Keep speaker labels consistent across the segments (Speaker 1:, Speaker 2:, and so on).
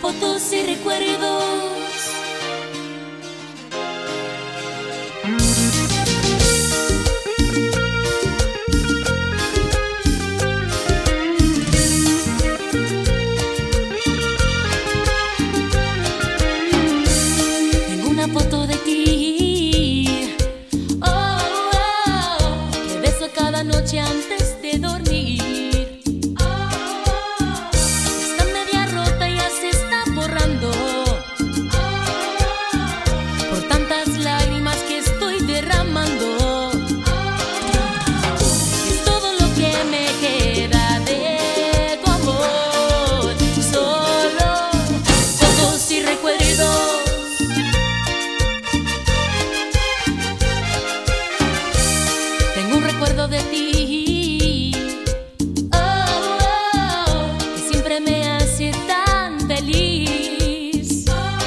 Speaker 1: fotos y recuerdos. Tengo una foto de ti, que beso cada noche antes de dormir. Está media rota, ya se está borrando por tantas lágrimas que estoy derramando. Es todo lo que me queda de tu amor, solo fotos y recuerdos. Tengo un recuerdo de ti, que siempre me hace tan feliz.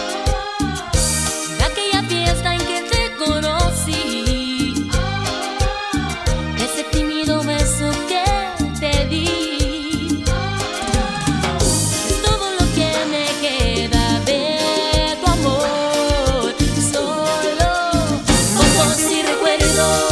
Speaker 1: De aquella fiesta en que te conocí, ese tímido beso que te di. Es todo lo que me queda de tu amor, solo fotos y recuerdos.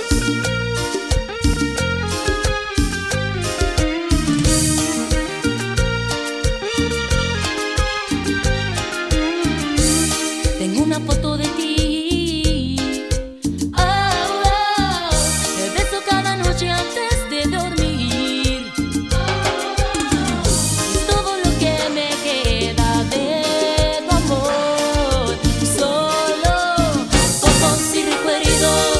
Speaker 1: Tengo una foto de ti, te beso cada noche antes de dormir. Es todo lo que me queda de tu amor, solo fotos y recuerdos.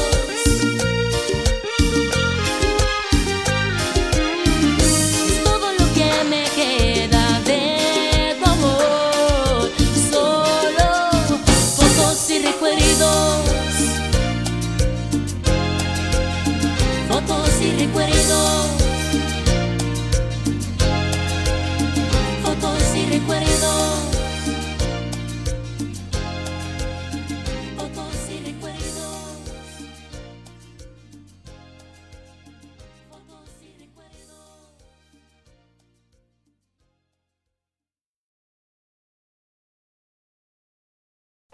Speaker 1: Es todo lo que me queda de tu amor, solo fotos y recuerdos. Fotos y recuerdos.